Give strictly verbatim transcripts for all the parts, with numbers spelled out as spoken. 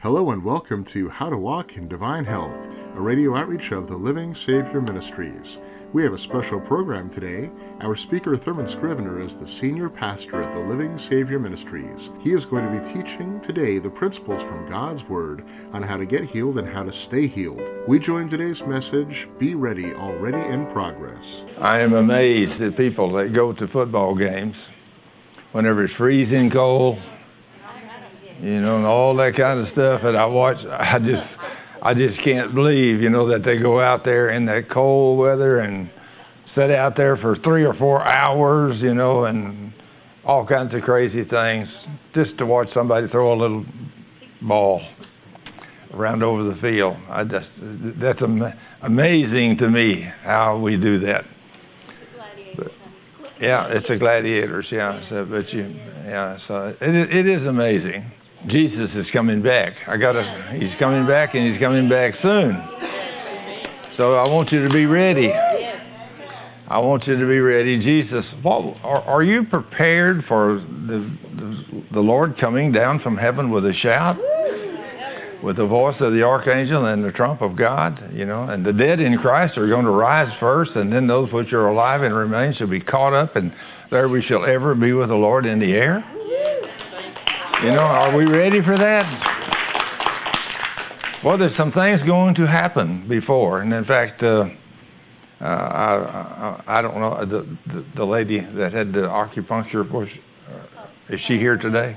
Hello and welcome to How to Walk in Divine Health, a radio outreach of the Living Savior Ministries. We have a special program today. Our speaker, Thurman Scrivener, is the senior pastor at the Living Savior Ministries. He is going to be teaching today the principles from God's Word on how to get healed and how to stay healed. We join today's message, Be Ready, Already in Progress. I am amazed at people that go to football games whenever it's freezing cold, you know, and all that kind of stuff that I watch. I just, I just can't believe, you know, that they go out there in that cold weather and sit out there for three or four hours, you know, and all kinds of crazy things just to watch somebody throw a little ball around over the field. I just, that's am- amazing to me how we do that. But, yeah, it's a gladiators, yeah. So, but you, yeah, so it, it is amazing. Jesus is coming back. I gotta. He's coming back, and he's coming back soon. So I want you to be ready. I want you to be ready. Jesus, what, are, are you prepared for the, the the Lord coming down from heaven with a shout, with the voice of the archangel and the trump of God? You know, and the dead in Christ are going to rise first, and then those which are alive and remain shall be caught up, and there we shall ever be with the Lord in the air. You know, are we ready for that? Well, there's some things going to happen before, and in fact, uh, uh, I, I, I don't know the, the the lady that had the acupuncture. Was, uh, is she here today?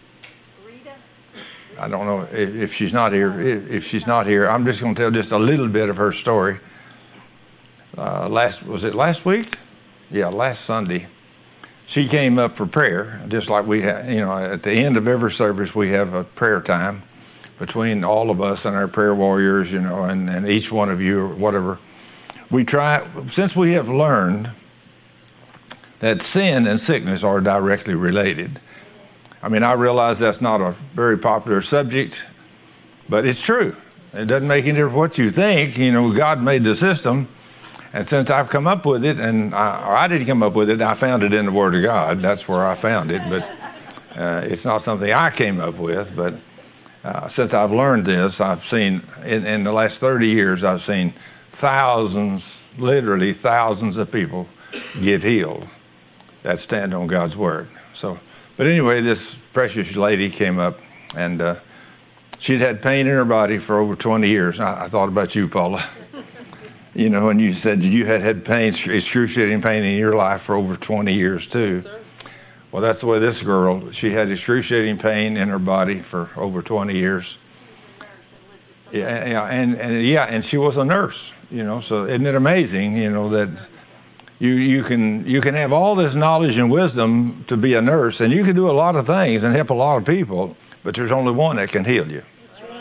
I don't know if, if she's not here. If, if she's not here, I'm just going to tell just a little bit of her story. Uh, last was it last week? Yeah, last Sunday. She came up for prayer, just like we have, you know, at the end of every service, we have a prayer time between all of us and our prayer warriors, you know, and, and each one of you or whatever. We try, since we have learned that sin and sickness are directly related. I mean, I realize that's not a very popular subject, but it's true. It doesn't make any difference what you think. You know, God made the system. And since I've come up with it, and I, or I didn't come up with it, I found it in the Word of God. That's where I found it. But uh, it's not something I came up with. But uh, since I've learned this, I've seen, in, in the last thirty years, I've seen thousands, literally thousands of people get healed that stand on God's Word. So, but anyway, this precious lady came up, and uh, she'd had pain in her body for over twenty years. I, I thought about you, Paula. You know, and you said you had had pain, excruciating pain in your life for over twenty years, too. Well, that's the way this girl, she had excruciating pain in her body for over twenty years. Yeah, and, and yeah, and she was a nurse, you know, so isn't it amazing, you know, that you, you can you can have all this knowledge and wisdom to be a nurse, and you can do a lot of things and help a lot of people, but there's only one that can heal you.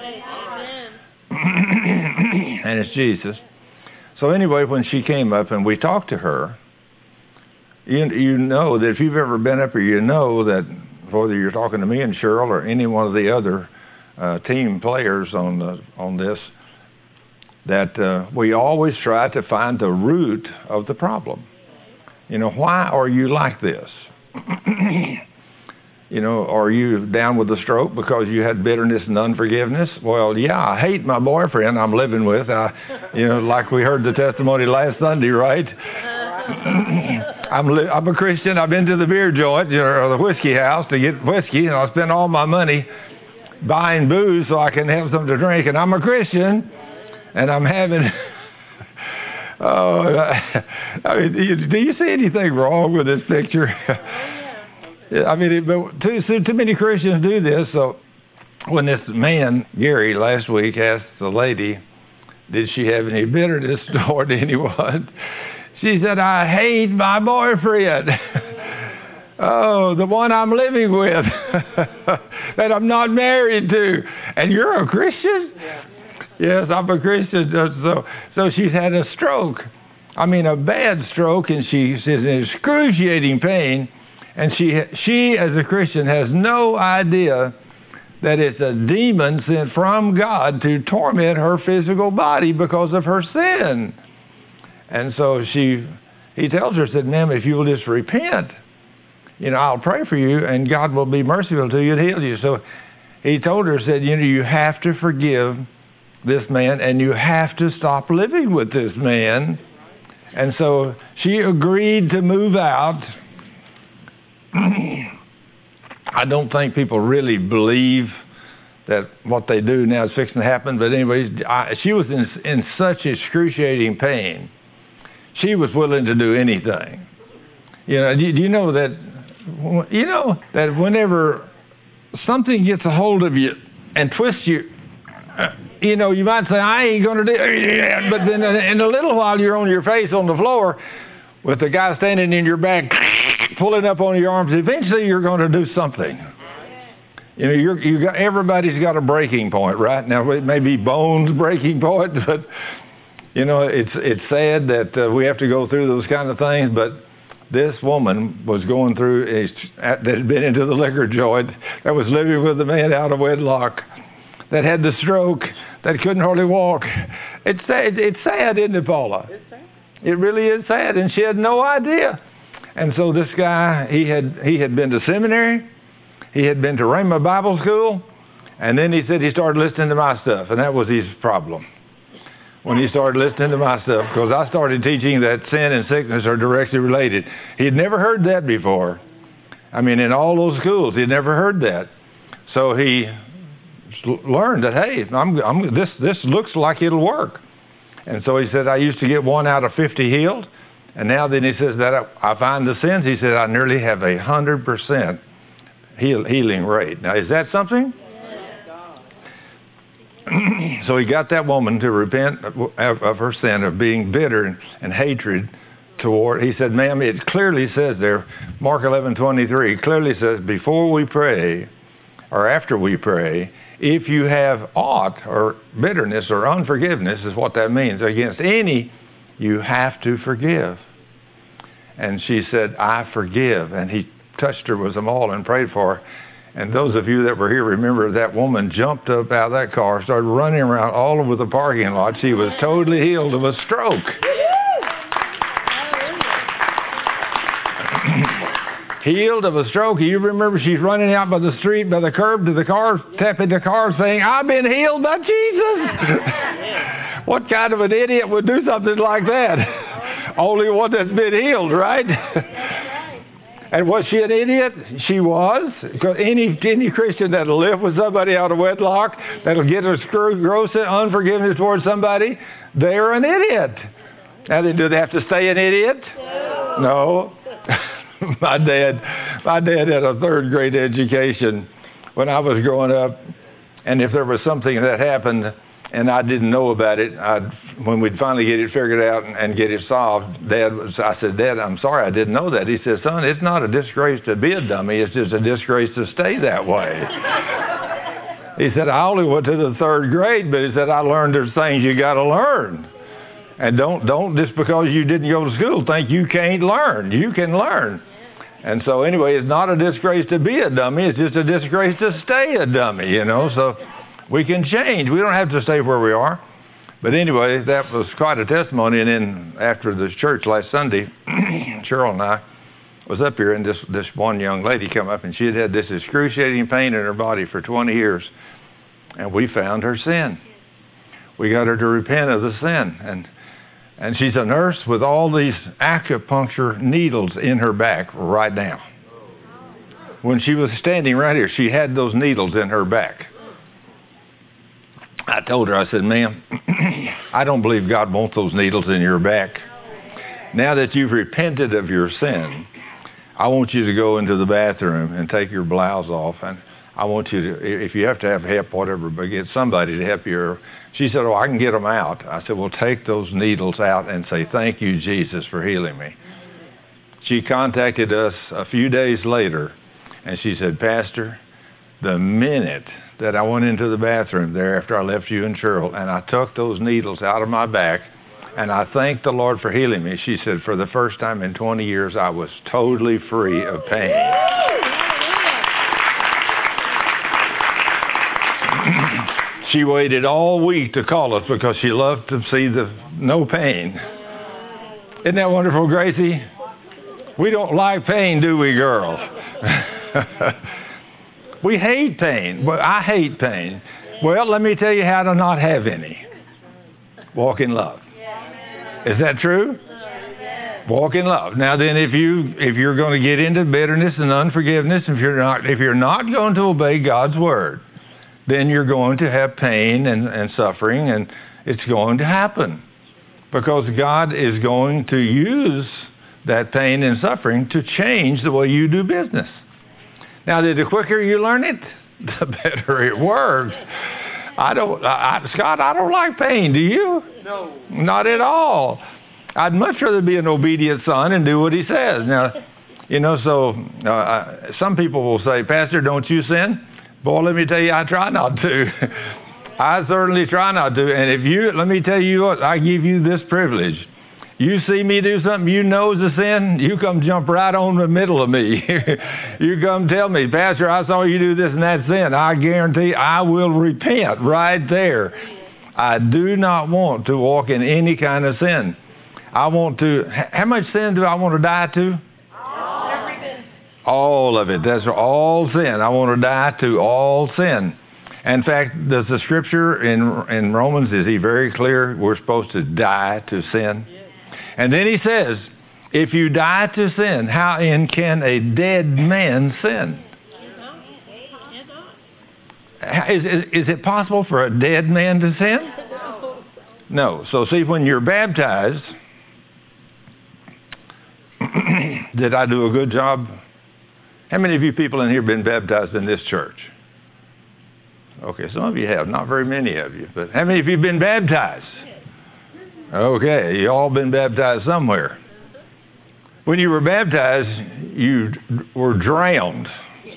And it's Jesus. So anyway, when she came up and we talked to her, you, you know that if you've ever been up here, you know that whether you're talking to me and Cheryl or any one of the other uh, team players on the, on this, that uh, we always try to find the root of the problem. You know, why are you like this? You know, are you down with a stroke because you had bitterness and unforgiveness? Well, yeah, I hate my boyfriend I'm living with. I, you know, like we heard the testimony last Sunday, right? I'm li- I'm a Christian. I've been to the beer joint, you know, or the whiskey house to get whiskey, and I spend all my money buying booze so I can have something to drink. And I'm a Christian, and I'm having. Oh, I mean, do you, do you see anything wrong with this picture? I mean, it, but too, too many Christians do this. So when this man, Gary, last week asked the lady, did she have any bitterness toward anyone? She said, I hate my boyfriend. Oh, the one I'm living with that I'm not married to. And you're a Christian? Yeah. Yes, I'm a Christian. So, so she's had a stroke. I mean, a bad stroke, and she's in excruciating pain. And she, she, as a Christian, has no idea that it's a demon sent from God to torment her physical body because of her sin. And so she, he tells her, said, ma'am, if you will just repent, you know, I'll pray for you, and God will be merciful to you and heal you. So he told her, said, you know, you have to forgive this man and you have to stop living with this man. And so she agreed to move out. I don't think people really believe that what they do now is fixing to happen. But anyway, I, she was in, in such excruciating pain. She was willing to do anything. You know, do, do you know that, you know, that whenever something gets a hold of you and twists you, uh, you know, you might say, I ain't going to do it. But then in a little while, you're on your face on the floor with the guy standing in your back, pulling up on your arms. Eventually, you're going to do something. You know, you're, you got, everybody's got a breaking point, right? Now, it may be Bones' breaking point, but, you know, it's it's sad that uh, we have to go through those kind of things. But this woman was going through, a, that had been into the liquor joint, that was living with a man out of wedlock, that had the stroke, that couldn't hardly walk. It's sad, it's sad, isn't it, Paula? It's sad. It really is sad, and she had no idea. And so this guy, he had he had been to seminary, he had been to Rhema Bible School, and then he said he started listening to my stuff, and that was his problem. When he started listening to my stuff, because I started teaching that sin and sickness are directly related. He had never heard that before. I mean, in all those schools, he had never heard that. So he learned that, hey, I'm, I'm, this this looks like it'll work. And so he said, I used to get one out of fifty healed. And now then he says that I, I find the sins. He said, I nearly have a one hundred percent heal, healing rate. Now, is that something? So he got that woman to repent of, of her sin of being bitter and, and hatred toward. He said, ma'am, it clearly says there, Mark eleven twenty-three, clearly says, before we pray or after we pray, if you have aught or bitterness or unforgiveness is what that means against any, you have to forgive. And she said, I forgive. And he touched her with them all and prayed for her. And those of you that were here remember that woman jumped up out of that car, started running around all over the parking lot. She was totally healed of a stroke. Healed of a stroke. You remember she's running out by the street, by the curb to the car, tapping the car saying, I've been healed by Jesus. What kind of an idiot would do something like that? Only one that's been healed, right? And was she an idiot? She was. Because any any Christian that'll live with somebody out of wedlock, that'll get a gross unforgiveness towards somebody, they're an idiot. Now, do they have to stay an idiot? No. my dad, my dad had a third grade education when I was growing up, and if there was something that happened and I didn't know about it, I'd, when we'd finally get it figured out and, and get it solved, Dad was, I said, Dad, I'm sorry I didn't know that. He said, son, it's not a disgrace to be a dummy. It's just a disgrace to stay that way. He said, I only went to the third grade, but he said, I learned there's things you got to learn. And don't, don't just because you didn't go to school think you can't learn. You can learn. And so anyway, it's not a disgrace to be a dummy. It's just a disgrace to stay a dummy, you know. So we can change. We don't have to stay where we are. But anyway, that was quite a testimony. And then after the church last Sunday, Cheryl and I was up here, and this, this one young lady came up, and she had had this excruciating pain in her body for twenty years. And we found her sin. We got her to repent of the sin. And and she's a nurse with all these acupuncture needles in her back right now. When she was standing right here, she had those needles in her back. I told her, I said, ma'am, I don't believe God wants those needles in your back. Now that you've repented of your sin, I want you to go into the bathroom and take your blouse off. And I want you to, if you have to have help, whatever, but get somebody to help you. She said, oh, I can get them out. I said, well, take those needles out and say, thank you, Jesus, for healing me. She contacted us a few days later, and she said, Pastor, the minute that I went into the bathroom there after I left you and Cheryl, and I took those needles out of my back, and I thanked the Lord for healing me. She said, for the first time in twenty years, I was totally free of pain. She waited all week to call us because she loved to see the no pain. Isn't that wonderful, Gracie? We don't like pain, do we, girl? We hate pain. Well, I hate pain. Well, let me tell you how to not have any. Walk in love. Is that true? Walk in love. Now then, if you if you're going to get into bitterness and unforgiveness, if you're not if you're not going to obey God's word, then you're going to have pain and, and suffering, and it's going to happen. Because God is going to use that pain and suffering to change the way you do business. Now, the quicker you learn it, the better it works. I don't, I, Scott, I don't like pain. Do you? No. Not at all. I'd much rather be an obedient son and do what he says. Now, you know, so uh, some people will say, Pastor, don't you sin? Boy, let me tell you, I try not to. I certainly try not to. And if you, let me tell you what, I give you this privilege. You see me do something you know is a sin, you come jump right on the middle of me. You come tell me, Pastor, I saw you do this and that sin. I guarantee I will repent right there. I do not want to walk in any kind of sin. I want to, how much sin do I want to die to? All of it. All of it. That's all sin. I want to die to all sin. In fact, does the scripture in in Romans, is he very clear we're supposed to die to sin? And then he says, if you die to sin, how then can a dead man sin? Is, is, is it possible for a dead man to sin? No. So see, when you're baptized, did I do a good job? How many of you people in here have been baptized in this church? Okay, some of you have, not very many of you, but how many of you have been baptized? Okay, you all been baptized somewhere. When you were baptized, you were drowned.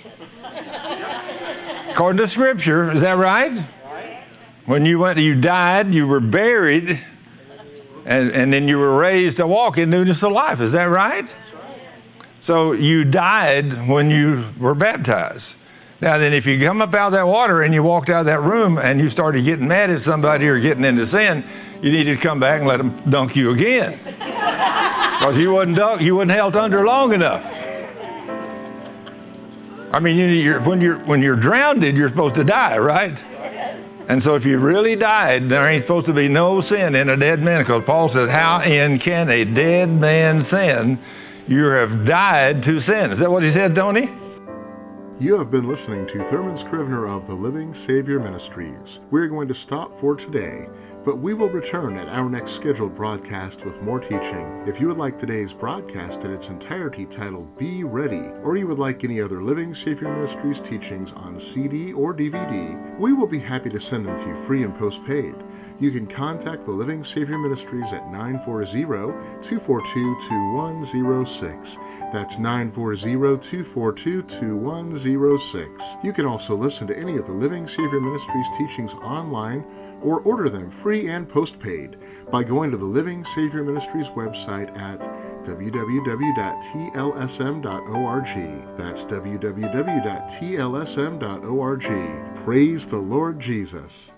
According to Scripture, is that right? When you went, you died, you were buried, and, and then you were raised to walk in newness of life. Is that right? So you died when you were baptized. Now then, if you come up out of that water and you walked out of that room and you started getting mad at somebody or getting into sin, you needed to come back and let them dunk you again. Because you wasn't dunk, you wasn't held under long enough. I mean, you, you're, when you're when you're drowned, you're supposed to die, right? And so if you really died, there ain't supposed to be no sin in a dead man. Because Paul says, how in can a dead man sin? You have died to sin. Is that what he said, Tony? You have been listening to Thurman Scrivener of the Living Savior Ministries. We're going to stop for today, but we will return at our next scheduled broadcast with more teaching. If you would like today's broadcast in its entirety titled Be Ready, or you would like any other Living Savior Ministries teachings on C D or D V D, we will be happy to send them to you free and postpaid. You can contact the Living Savior Ministries at nine four zero, two four two, two one zero six. That's nine four zero, two four two, two one zero six. You can also listen to any of the Living Savior Ministries teachings online or order them free and postpaid by going to the Living Savior Ministries website at w w w dot t l s m dot org. That's w w w dot t l s m dot org. Praise the Lord Jesus.